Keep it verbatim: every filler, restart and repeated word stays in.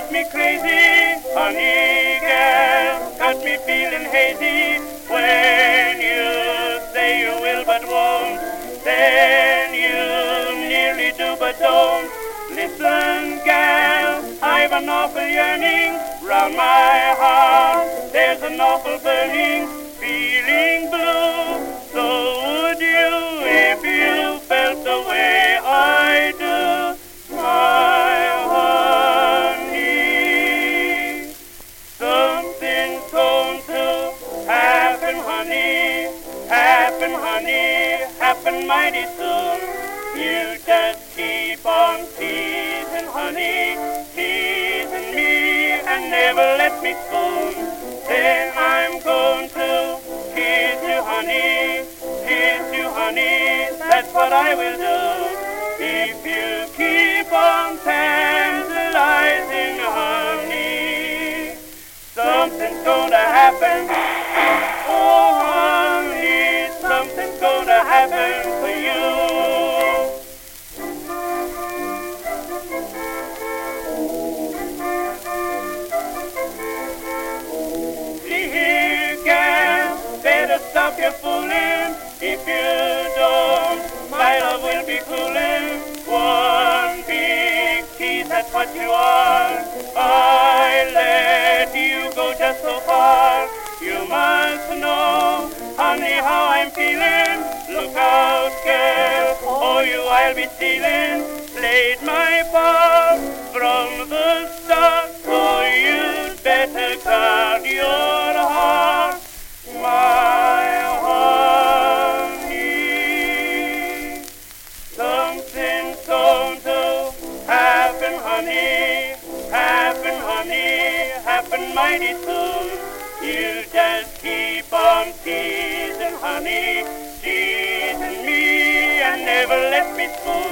got me crazy, honey girl, got me feeling hazy. When you say you will but won't, then you nearly do but don't. Listen, gal, I've an awful yearning round my heart. There's an awful burning, feeling blue. So would you if you felt the way I do, my honey? Something's going to happen, honey, happen, honey, happen mighty soon. You just keep on teasing, honey, teasing me and never let me spoon. Then I'm going to kiss you, honey, kiss you, honey, that's what I will do. If you keep on tantalizing, honey, something's gonna happen. Oh, honey, something's gonna happen for you. Stop your fooling, if you don't, my love will be cooling. One big tease, that's what you are. I let you go just so far. You must know, honey, how I'm feeling. Look out, girl, or you I'll be stealing. Played my part from the start, so you'd better guard your heart. My honey, something's going to happen, honey, happen, honey, happen mighty soon. You just keep on teasing, honey, teasing me and never let me spoon.